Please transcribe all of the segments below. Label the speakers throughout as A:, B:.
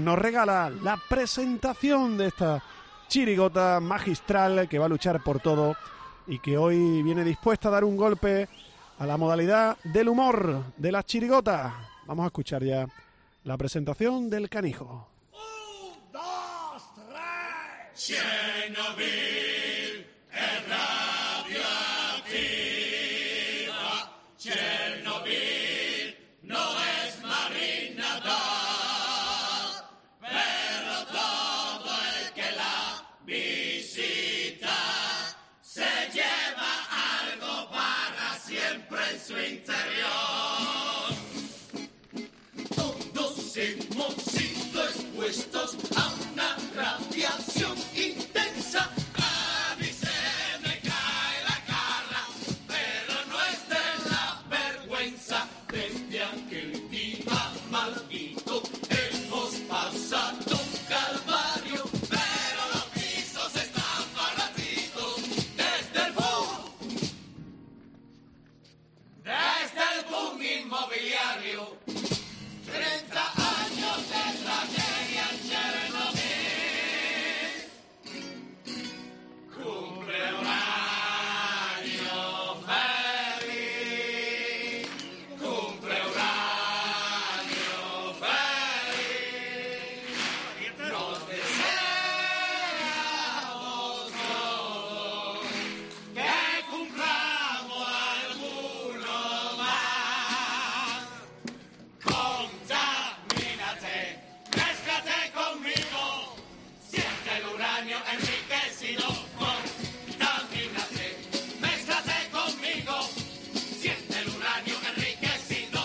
A: Jaén nos regala la presentación de esta chirigota magistral que va a luchar por todo y que hoy viene dispuesta a dar un golpe a la modalidad del humor de las chirigotas. Vamos a escuchar ya la presentación del Canijo.
B: 1, 2, 3. Chernobyl es radioactiva. Chernobyl no es marinada, pero todo el que la visita se lleva algo para siempre en su interior. Todos hemos sido expuestos a una radiación intensa. A mí se me cae la cara, pero no es de la vergüenza. Desde aquel día maldito hemos pasado un calvario, pero los pisos están baratitos desde el boom inmobiliario. 30 años de tragedia en Chernobyl. Cumple un año feliz. Cumple un año feliz. Nos deseamos todos que cumplamos alguno más. Contamínate, mézclate conmigo, siente el uranio enriquecido. Contamínate, mézclate conmigo, siente el uranio enriquecido.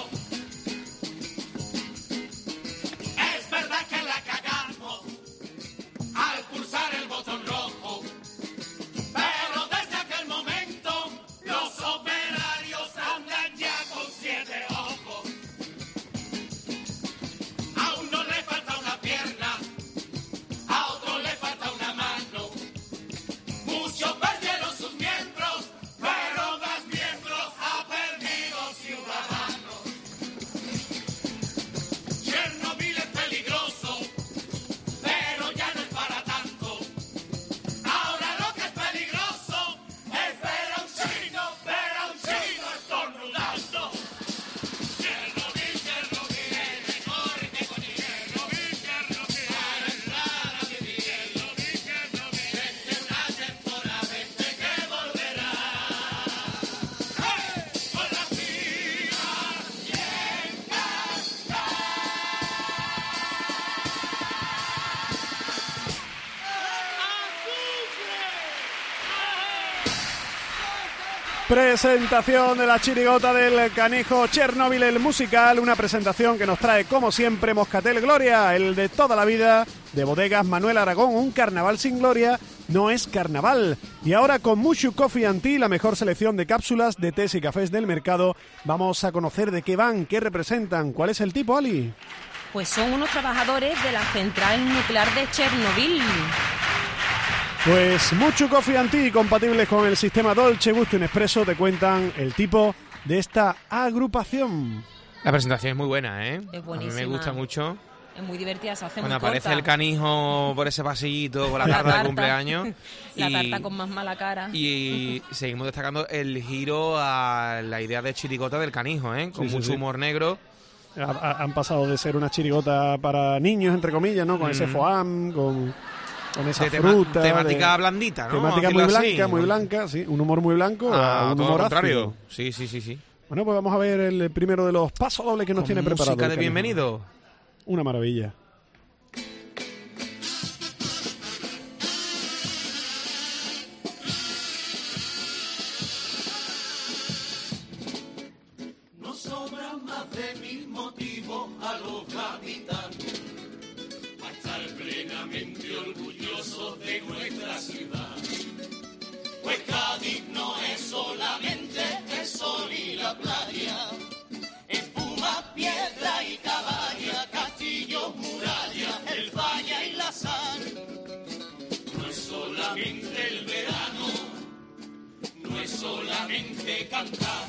B: Es verdad que la cagamos al pulsar el botón rojo, pero desde aquel momento los operarios andan ya con 7 ojos. A uno le falta una pierna, a otro le falta una mano. Muchos perdieron sus miembros, pero más miembros ha perdido ciudadanos. Chernobyl es peligroso, pero ya no es para tanto. Ahora lo que es peligroso es ver a un chino estornudando. Chernobyl, Chernobyl, mejor que con Chernobyl, Chernobyl, para entrar a vivir. Chernobyl, Chernobyl, vente una temporada, vente que volverá. ¡Hey! Con la fila y en casa.
A: Presentación de la chirigota del Canijo, Chernobyl el musical, una presentación que nos trae como siempre Moscatel Gloria, el de toda la vida, de Bodegas Manuel Aragón. Un carnaval sin gloria no es carnaval. Y ahora con Mushu Coffee and Tea, la mejor selección de cápsulas de tés y cafés del mercado, vamos a conocer de qué van, qué representan, cuál es el tipo, Ali.
C: Pues son unos trabajadores de la central nuclear de Chernobyl.
A: Pues Mushu Coffee and Tea, compatibles con el sistema Dolce Gusto in Espresso, te cuentan el tipo de esta agrupación.
D: La presentación es muy buena, ¿eh?
C: Es
D: A
C: buenísima.
D: mí me gusta mucho.
C: Es muy divertida, se hace
D: Cuando
C: muy
D: aparece
C: corta.
D: el Canijo por ese pasillito con la tarta de cumpleaños.
C: La tarta con más mala cara.
D: Y seguimos destacando el giro a la idea de chirigota del Canijo, ¿eh? Con
A: Sí,
D: mucho humor negro.
A: Han pasado de ser una chirigota para niños, entre comillas, ¿no? Con ese foam, con esa
D: De
A: fruta.
D: temática blandita, ¿no?
A: Temática
D: Decirlo
A: muy
D: así.
A: blanca, muy blanca, sí. Un humor muy blanco a un
D: todo
A: humor
D: lo contrario.
A: ácido.
D: Sí, sí, sí, sí.
A: Bueno, pues vamos a ver el primero de los pasos dobles que nos
D: Con
A: tiene preparado.
D: música
A: el
D: de
A: Canijo.
D: bienvenido.
A: Una maravilla.
B: No sobran más de 1000 motivos a los gaditanos para estar plenamente orgullosos de nuestra ciudad. Pues Cádiz no es solamente el sol y la playa, espuma, piedra y caballa, castillos, murallas, el falla y la sal. No es solamente el verano, no es solamente cantar,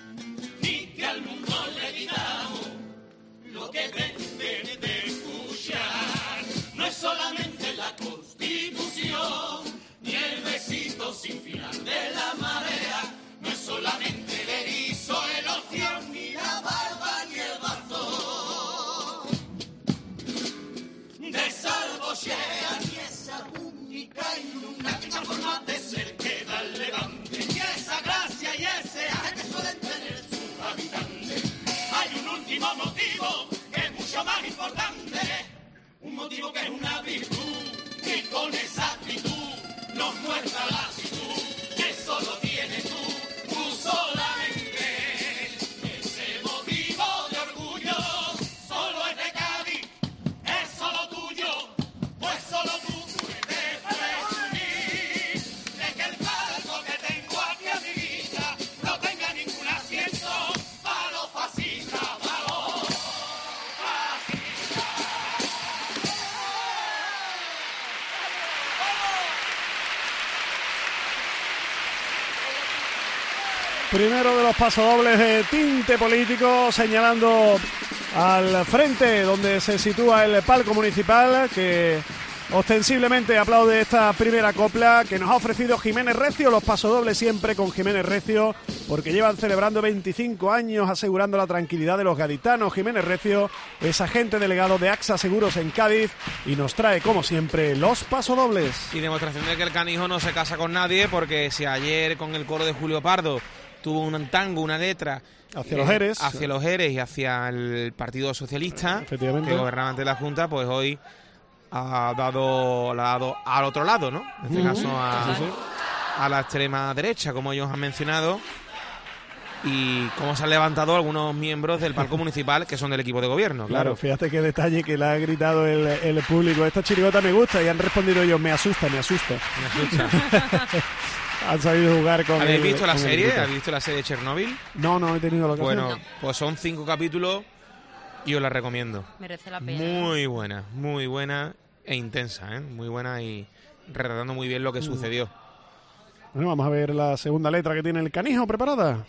B: ni que al mundo le digamos lo que deben de escuchar. motivo que es una virtud, y con esa actitud nos muestra la actitud que solo tienes tú solamente. Ese motivo de orgullo solo es de Cádiz, es solo tuyo, pues solo tú puedes presumir de que el palco que tengo aquí a mi vista no tenga ningún asiento para los fascistas, para los fascistas.
A: Primero de los pasodobles de tinte político, señalando al frente donde se sitúa el palco municipal, que ostensiblemente aplaude esta primera copla que nos ha ofrecido Jiménez Recio. Los pasodobles siempre con Jiménez Recio, porque llevan celebrando 25 años asegurando la tranquilidad de los gaditanos. Jiménez Recio es agente delegado de AXA Seguros en Cádiz y nos trae, como siempre, los pasodobles.
D: Y demostración de que el canijo no se casa con nadie, porque si ayer con el coro de Julio Pardo tuvo un tango, una letra
A: hacia los Jerez,
D: y hacia el Partido Socialista,
A: efectivamente,
D: que gobernaba ante la Junta, pues hoy la ha dado al otro lado, ¿no? En este caso a la extrema derecha, como ellos han mencionado, y cómo se han levantado algunos miembros del palco municipal que son del equipo de gobierno.
A: Claro, fíjate qué detalle que le ha gritado el público: esta chirigota me gusta, y han respondido ellos: me asusta. Han sabido jugar con.
D: ¿Habéis visto la serie? ¿Habéis visto la serie de Chernobyl?
A: No he tenido la ocasión.
D: Bueno, pues son 5 capítulos y os la recomiendo.
C: Merece la pena.
D: Muy buena e intensa, ¿eh? Muy buena y retratando muy bien lo que sucedió.
A: Bueno, vamos a ver la segunda letra que tiene el canijo preparada.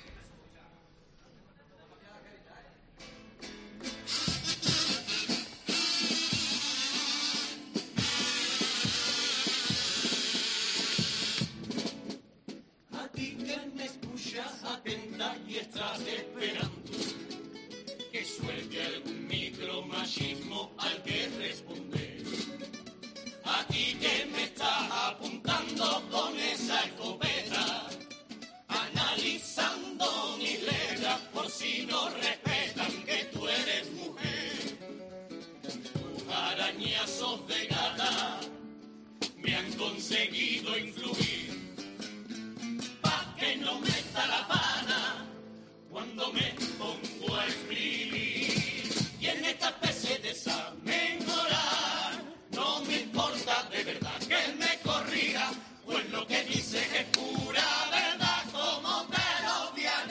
B: Y estás esperando que suelte algún micromachismo al que responder. A ti que me estás apuntando con esa escopeta, analizando mis letras por si no respetan que tú eres mujer. Tus arañazos de gata me han conseguido influir pa' que no meta la pana cuando me pongo a escribir. Y en esta especie de examen oral no me importa de verdad que él me corrija, pues lo que dice es pura verdad, como te lo voy a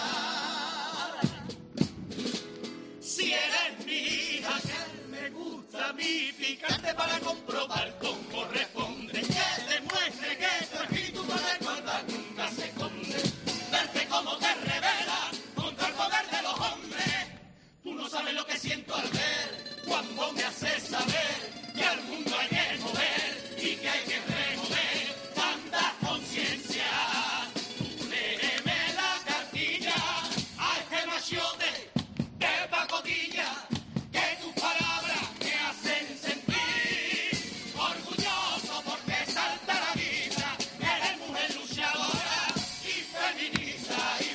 B: negar. Si eres mi hija, que me gusta mi picante para comprobar cómo responde, que demuestre que tu espíritu con la igualdad nunca se esconde. Verte como te revela contra el poder de los hombres. Tú no sabes lo que siento al ver cuando me haces saber que al mundo hay que mover y que hay que remover tanta conciencia. Tú léeme la cartilla a este machiote de pacotilla, que tus palabras me hacen sentir orgulloso porque salta la vida. Eres mujer luchadora y feminista y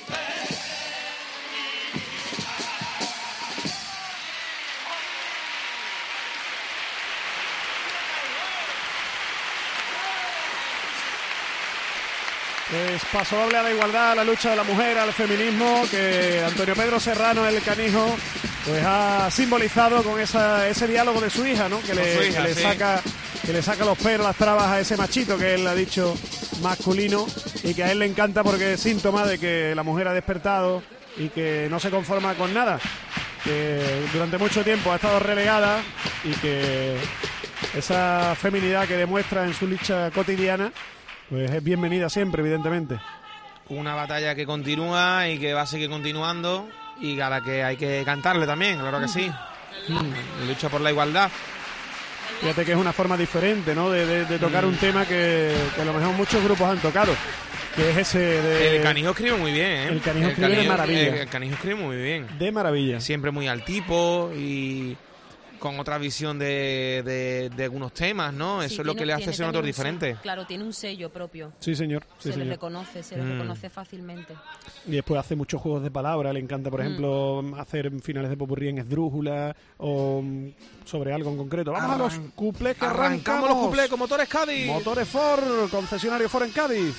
A: Pues pasodoble a la igualdad, a la lucha de la mujer, al feminismo, que Antonio Pedro Serrano, el canijo, pues ha simbolizado con ese diálogo de su hija, ¿no? Que le saca los pelos, las trabas a ese machito que él ha dicho masculino, y que a él le encanta porque es síntoma de que la mujer ha despertado y que no se conforma con nada, que durante mucho tiempo ha estado relegada, y que esa feminidad que demuestra en su lucha cotidiana pues es bienvenida siempre, evidentemente.
D: Una batalla que continúa y que va a seguir continuando, y a la que hay que cantarle también, claro que sí. Lucha por la igualdad.
A: Fíjate que es una forma diferente, ¿no? de tocar un tema que a lo mejor muchos grupos han tocado, que es ese de...
D: El canijo escribe muy bien, ¿eh?
A: El canijo escribe de maravilla.
D: El canijo escribe muy bien.
A: De maravilla.
D: Siempre muy al tipo y con otra visión de algunos temas, ¿no? Eso
C: Sí,
D: es lo que le hace ser un autor diferente.
C: Claro, tiene un sello propio.
A: Sí, señor. Sí,
C: Se le
A: señor.
C: reconoce fácilmente.
A: Y después hace muchos juegos de palabras. Le encanta, por ejemplo, hacer finales de popurrí en esdrújula o sobre algo en concreto. Vamos a los cuplés que arrancamos.
D: Los cuplés con Motores Cádiz.
A: Motores Ford, concesionario Ford en Cádiz.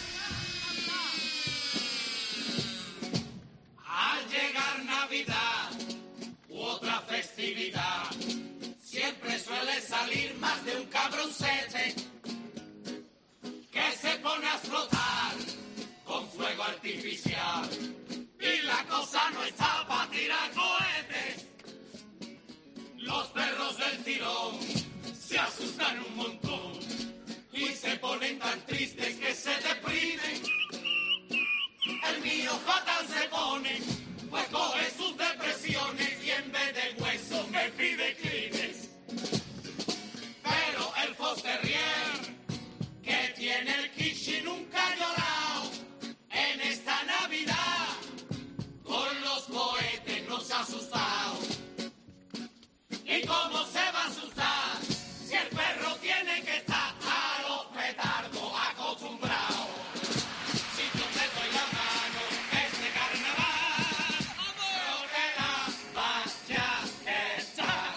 B: Al llegar Navidad u otra festividad, siempre suele salir más de un cabroncete que se pone a flotar con fuego artificial. Y la cosa no está para tirar cohetes. Los perros del tirón se asustan un montón y se ponen tan tristes que se deprimen. El mío fatal se pone, pues coge sus depresiones y en vez de hueso me pide Kleenex. Pero el Fosterrier, que tiene el kitchen nunca ha llorado, en esta Navidad con los cohetes no se ha asustado. ¿Y cómo se va a asustar si el perro tiene que estar a los petardos acostumbrado? Si yo te doy la mano este carnaval, no te la vayas a echar.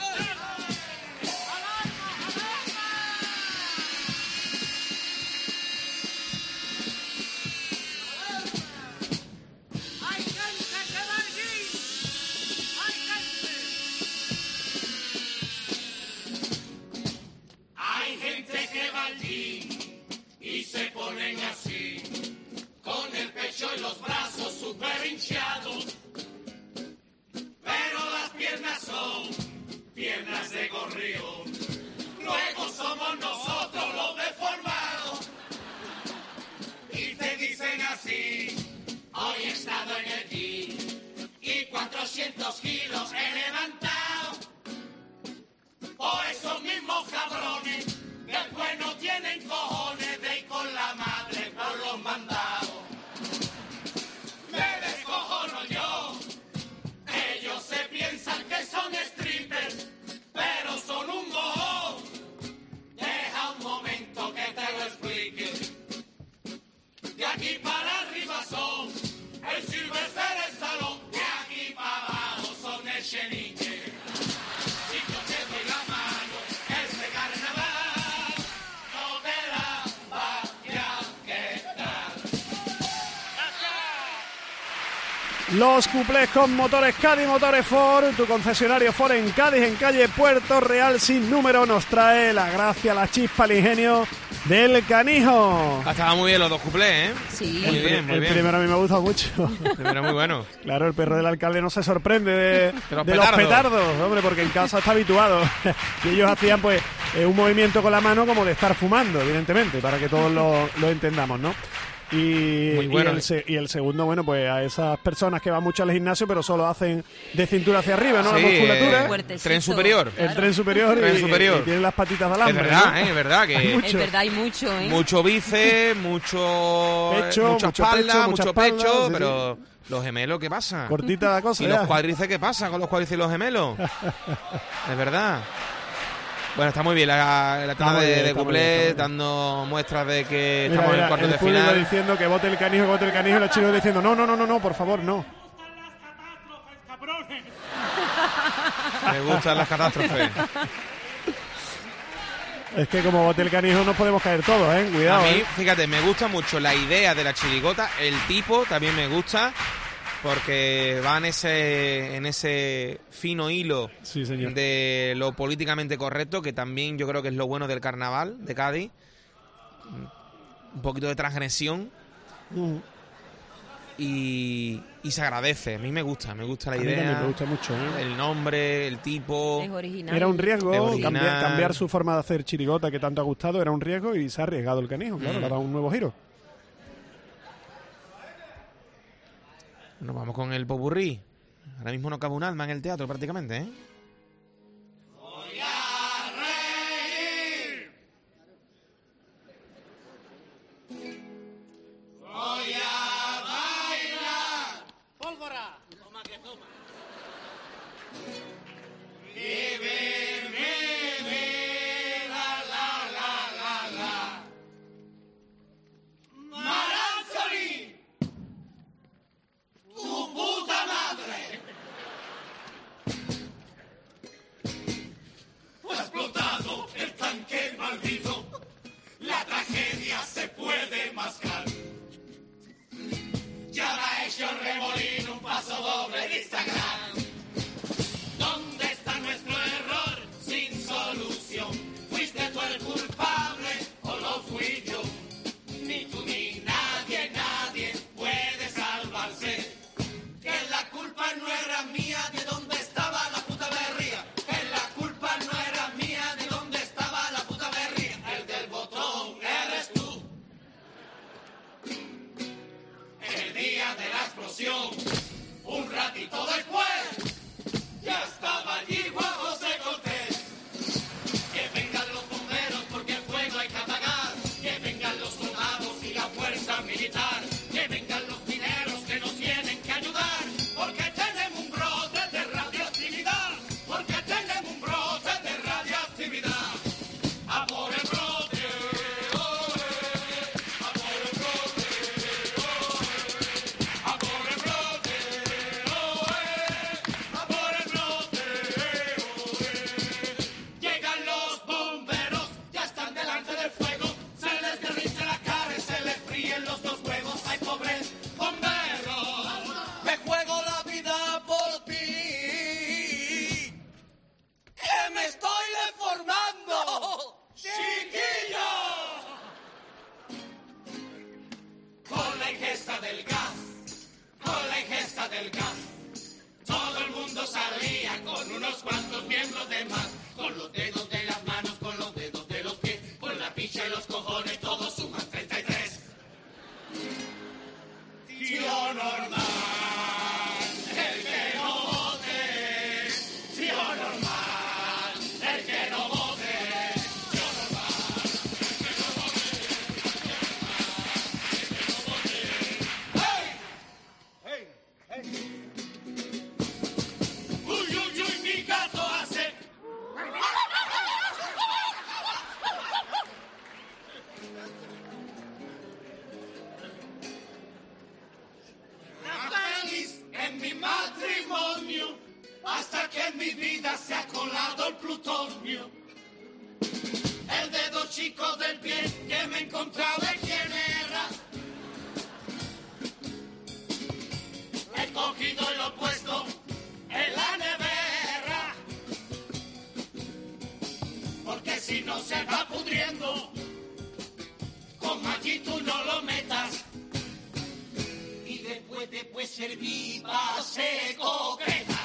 B: ¡Hay gente que va allí! ¡Hay gente! Hay gente que va allí y se ponen así, con el pecho y los brazos súper hinchados. Pero las piernas son piernas de gorrión. Luego somos nosotros los deformados. Y te dicen así: hoy he estado en el gym y 400 kilos he levantado. O esos mismos cabrones después no tienen cojones de ir con la madre por los mandados. Me descojono yo. Ellos se piensan que son strippers, pero son un mojón. Deja un momento que te lo explique. De aquí para arriba son el Sylvester Stallone, de aquí para abajo son el Shenique. Si yo te doy la mano este carnaval, no te la vayas a quitar.
A: Los cuplés con Motores Cádiz, Motores Ford, tu concesionario Ford en Cádiz, en calle Puerto Real sin número, nos trae la gracia, la chispa, el ingenio del Canijo.
D: Estaban muy bien los dos cuplés, ¿eh?
C: Sí.
D: Muy bien, muy
A: El
D: bien.
A: primero a mí me gusta mucho.
D: El primero muy bueno.
A: Claro, el perro del alcalde no se sorprende de
D: los
A: los
D: petardos.
A: petardos, hombre, porque en casa está habituado. Y ellos hacían pues un movimiento con la mano como de estar fumando, evidentemente, para que todos lo entendamos, ¿no?
D: Muy bueno.
A: Y el segundo, bueno, pues a esas personas que van mucho al gimnasio, pero solo hacen de cintura hacia arriba, ¿no?
D: Sí,
A: La musculatura.
C: Fuertecito.
D: tren superior.
A: El tren superior,
D: Tren
A: y
D: superior.
A: tienen las patitas de
D: Es
A: alambre.
D: verdad,
A: ¿no?
D: es verdad que
C: Es verdad, hay mucho, ¿eh?
D: mucho bíceps, mucho
A: Pecho,
D: mucha
A: mucho
D: espalda,
A: pecho,
D: mucho
A: mucha espalda,
D: pecho,
A: sí,
D: pero los gemelos, ¿qué pasa?
A: Cortita la cosa.
D: ¿Y
A: ya.
D: los cuádriceps qué pasa con los cuádriceps y los gemelos? Es verdad. Bueno, está muy bien la tanda
A: muy bien,
D: de
A: está muy
D: cuplé,
A: bien, está muy bien.
D: dando muestras de que
A: Mira,
D: estamos en
A: mira,
D: el cuarto
A: el
D: de
A: público
D: final.
A: diciendo que vote el Canijo, y los chicos diciendo no, por favor, no.
D: Me gustan las catástrofes.
A: Es que como vote el Canijo nos podemos caer todos,
D: A
A: cuidado.
D: mí, fíjate, me gusta mucho la idea de la chirigota, el tipo también me gusta, porque va en ese fino hilo
A: Sí, señor.
D: de lo políticamente correcto, que también yo creo que es lo bueno del carnaval de Cádiz. Un poquito de transgresión y se agradece. A mí me gusta la
A: A mí
D: idea.
A: también me gusta mucho.
D: El nombre, el tipo.
C: Es original.
A: Era un riesgo
D: Es original.
A: cambiar su forma de hacer chirigota que tanto ha gustado, era un riesgo y se ha arriesgado el Canijo, claro, le ha dado un nuevo giro.
D: Nos vamos con el popurrí. Ahora mismo no cabe un alma en el teatro prácticamente, ¿eh?
B: Voy a reír. Voy a bailar. Pólvora. Toma que toma. Vivir mi olvido, la tragedia se puede mascar. Ya ha hecho el remolino un paso doble de Instagram. ¿Dónde está nuestro error sin solución? ¿Fuiste tú el culpable o lo fui yo? Ni tú ni nadie, nadie puede salvarse. Que la culpa no era mía de dónde estaba la puta berría. Que la culpa no era mía de dónde estaba la puta berría. El del botón eres tú. El día de la explosión, un ratito después, ya estaba allí Juan José Cortés. Que vengan los bomberos porque el fuego hay que apagar. Que vengan los soldados y la fuerza militar. Que vengan los mineros que nos tienen que ayudar. Porque tenemos un brote de radioactividad. Porque tenemos un brote de radioactividad. A por el brote, a por el brote, a por el brote, a por el brote. Llegan los bomberos, ya están delante del fuego. Se les derrite la cara y se les fríen los dos huevos. ¡Ay, pobres bomberos! Me juego la vida por ti, que me estoy deformando, chiquillo. Con la ingesta del gas, con la ingesta del gas, todo el mundo salía con unos cuantos miembros de más. Con los dedos de las manos, con los dedos de los pies, con la picha y los cojones, todos suman 33. Tío normal, el que no vote. Tío normal, el que no vote. Tío normal, el que no vote. ¡Hey! ¡Hey! ¡Uy, uy, uy! Mi gato hace. Feliz en mi matrimonio, hasta que en mi vida se ha colado el plutonio. El dedo chico del pie que me encontraba en quién era. He cogido y lo he puesto en la nevera, porque si no se va pudriendo, como allí tú no lo metas. Y después servir base concreta.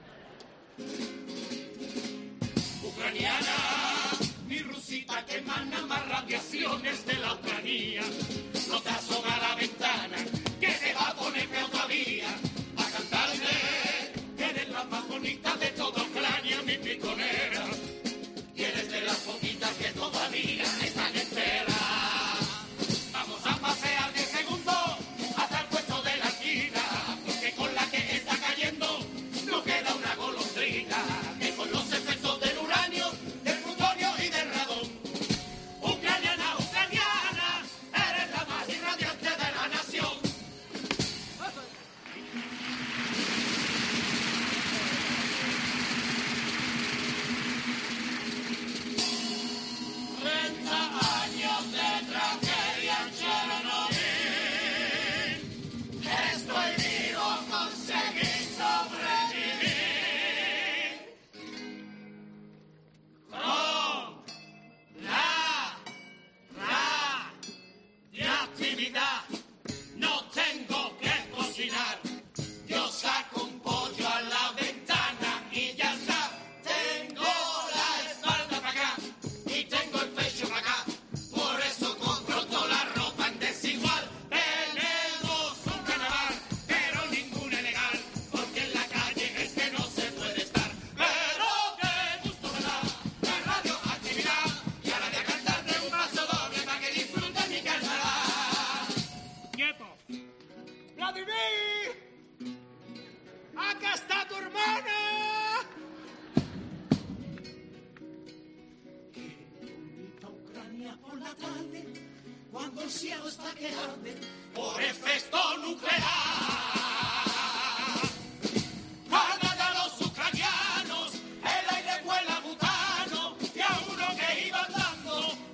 B: Ucraniana, mi rusita que emana más radiaciones de la Ucrania. No te asoma a la ventana, que te va a poner peor todavía. A cantarle, que eres la más bonita de toda Ucrania, mi piconera. Y eres de las poquitas que todavía están enteras. Vamos a pasear 10 segundos hasta el puesto de la esquina, porque con la que está cayendo no queda una golondrina. Que con los efectos del uranio, del plutonio y del radón, ucraniana, ucraniana, eres la más irradiante de la nación. Años de tragedia en Chernobyl, estoy vivo, conseguí sobrevivir. Con la radioactividad no tengo que cocinar, yo saco un pollo a la ventana y ya está. Tengo la espalda para acá y tengo el pecho para acá, por eso compro toda la ropa en desigual. Tenemos un carnaval, pero ninguno es legal, porque en la calle es que no se puede estar. Pero qué gusto me da la radioactividad, y ahora voy a cantarte un paso doble para que disfruten mi carnaval.
E: Nieto. ¡Vladimir! ¡Acá está tu hermana!
B: Ucrania por la tarde, cuando el cielo está que arde por efecto nuclear. Ganan a los ucranianos, el aire huele a butano, y a uno que iba andando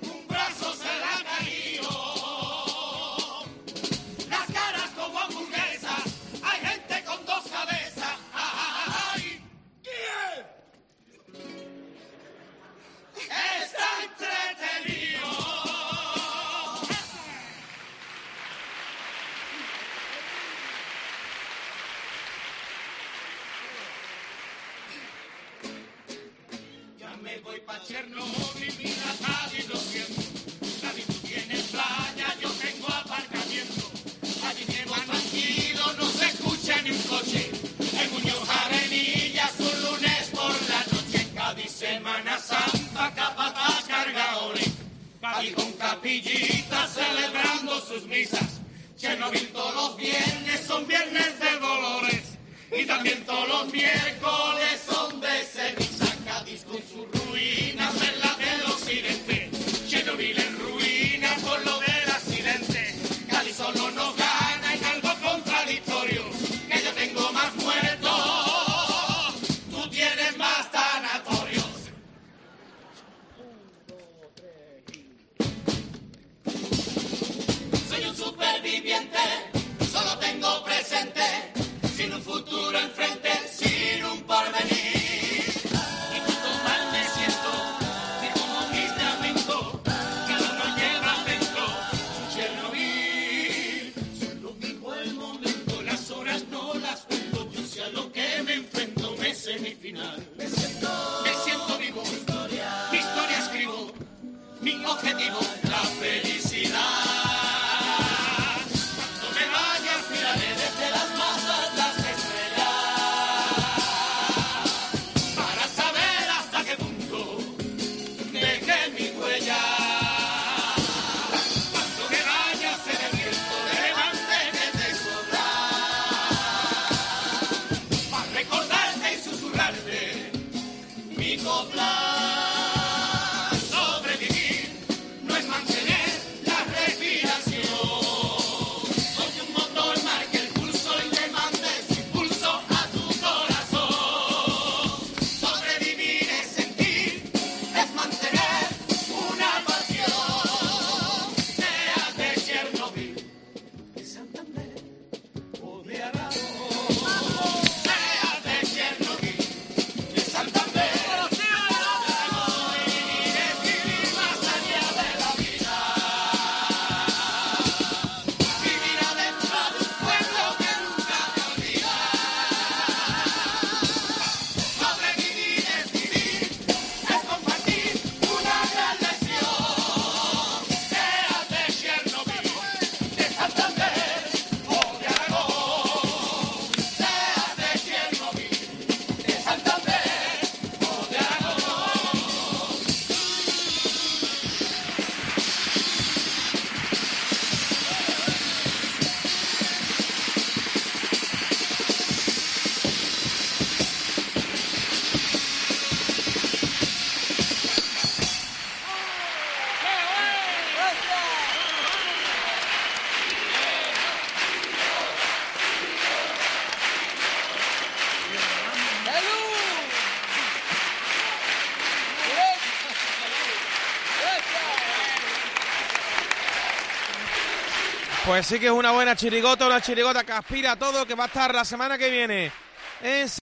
B: mira, Cádiz, lo siento. Cádiz, tú tienes playa, yo tengo aparcamiento. Allí llevo tranquilo, no se escucha ni un coche. En Muñoz Arenillas un lunes por la noche. En Cádiz, Semana Santa, capataz cargadores. Cádiz con capillitas celebrando sus misas. Chernobyl todos los viernes son viernes de dolores. Y también todos los miércoles son de ceniza. Cádiz con sus ruinas en la del occidente. Chernobyl en ruina por lo del accidente. Cádiz solo nos gana en algo contradictorio. Que yo tengo más muertos, tú tienes más tanatorios. Soy un superviviente, solo tengo presente. Sin un futuro enfrente, sin un porvenir. Y cuanto mal me siento, de como mis lamento, cada uno lleva dentro su Chernobyl. Solo vivo el momento, las horas no las cuento. Yo sé a lo que me enfrento, me sé mi final. Me siento vivo, mi historia escribo, mi objetivo, la felicidad. Cuando me vayas, miraré desde las masas las estrellas para saber hasta qué punto dejé mi huella. Cuando me vayas, seré el viento de levante que te sopla para recordarte y susurrarte mi copla. Sobrevivir no es mantener la respiración. Soy un motor, marque el pulso y le mandes impulso a tu corazón. Sobrevivir es sentir, es mantener una pasión. Sea de Chernobyl, de Santander o de Aragón. Sea de Chernobyl, de Santander o de Aragón. Y vivir más allá de la vida. Vivir adentro de un pueblo que nunca te olvida. Sobrevivir es vivir, es compartir una gran lección. Sea de Chernobyl, de Santander o de Aragón. Sea de Chernobyl, de Santander o de Aragón.
D: Pues sí que es una buena chirigota, una chirigota que aspira a todo, que va a estar la semana que viene en